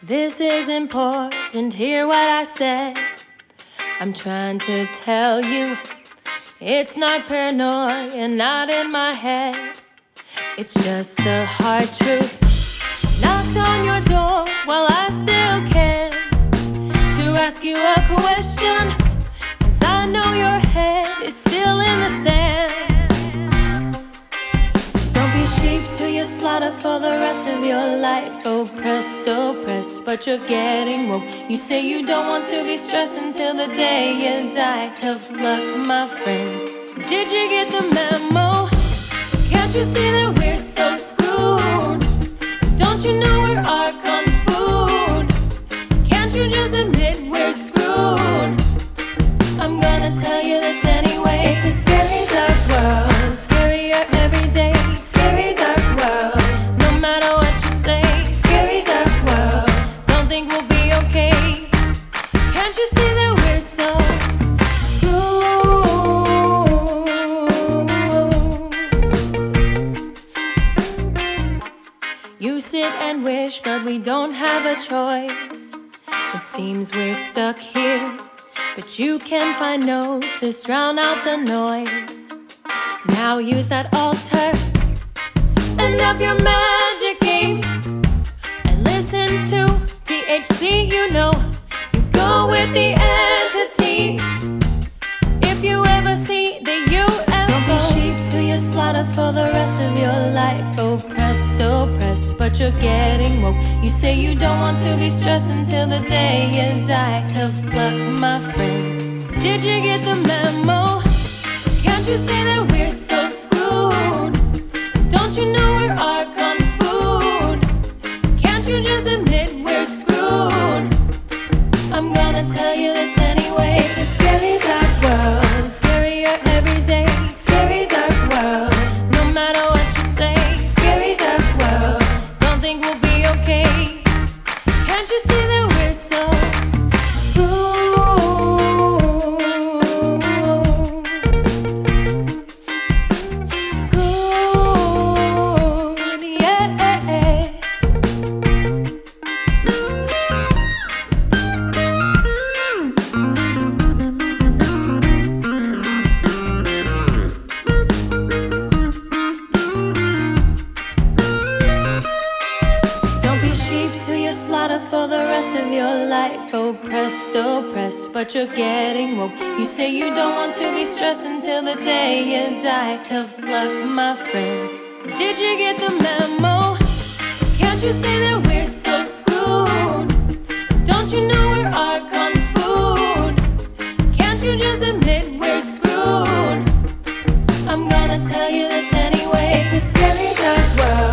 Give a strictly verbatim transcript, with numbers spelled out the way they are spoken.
This is important, hear what I said. I'm trying to tell you, it's not paranoia, not in my head. It's just the hard truth. Knocked on your door while I still can, to ask you a question, 'cause I know your head is still in the sand. Don't be sheep to your slaughter for the rest of your life. Oppressed, oppressed, but you're getting woke. You say you don't want to be stressed until the day you die. Tough luck, my friend. Did you get the memo? Can't you see that we're so screwed? Don't you know we're our kung food? Can't you just admit we're screwed? I'm gonna tell you this anyway. It's a scary dark world, scarier every day. Scary dark world, no matter what you say. Scary dark world, don't think we'll be okay. Can't you see that we're so You sit and wish, but we don't have a choice. It seems we're stuck here, but you can find gnosis, drown out the noise. Now use that altar and up your magic game, and listen to T H C, you know. You go with the entities. If you ever see the U F O, don't be sheep to your slaughter for the rest of your life. Oppressed, oppressed, but you're getting woke. You say you don't want to be stressed until the day you die. Tough luck, my friend. Did you get the memo? Can't you see that we're so screwed? Don't you know we're our kung food? Can't you just admit we're screwed? I'm gonna tell you this anyway. It's a scary dark world, scarier every day. Scary dark world, no matter what you say. Scary dark world, don't think we'll be okay. Can't you see that we're so for the rest of your life. Oppressed, oppressed, but you're getting woke. You say you don't want to be stressed until the day you die. Tough luck, my friend. Did you get the memo? Can't you see that we're so screwed? Don't you know we're our kung food? Can't you just admit we're screwed? I'm gonna tell you this anyway. It's a scary dark world,